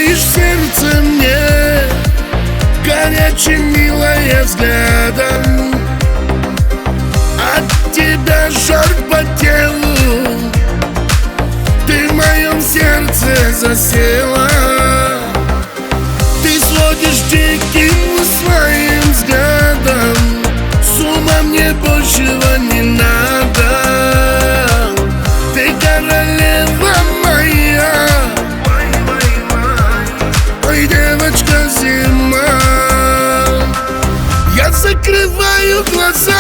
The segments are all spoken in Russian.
Остужаешь сердце мне горячим, милая, взглядом. От тебя жар по телу, ты в моем сердце засела. Ты сводишь диким своим взглядом, с ума мне большего не надо. Ты королева моя, ой, девочка зима. Я закрываю глаза,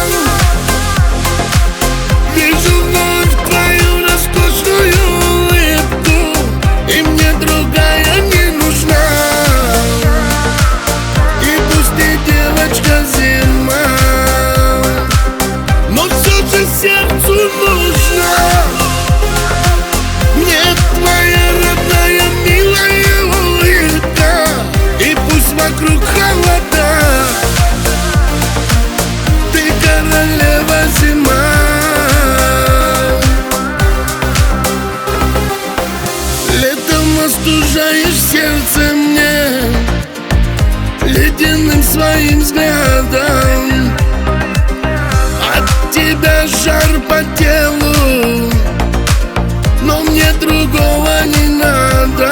вижу вновь твою роскошную улыбку, и мне другая не нужна. И пусть ты, девочка, зима, но все же сердцу нужна. Мне твоя родная, милая улыбка, и пусть вокруг холода, ты королева зима. Летом остужаешь сердце мне ледяным своим взглядом. От тебя жар по телу, но мне другого не надо.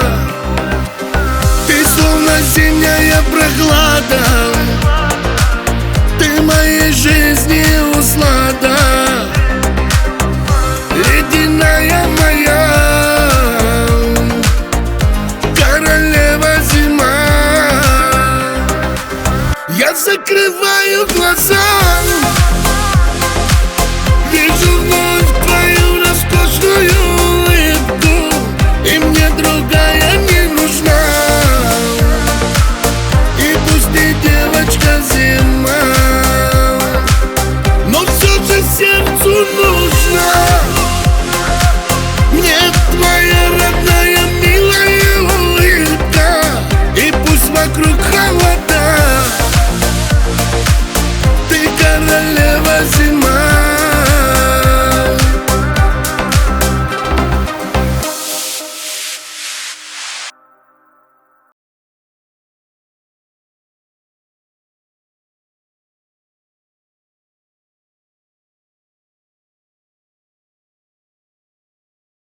Ты словно зимняя прохлада, ты моей жизни услада.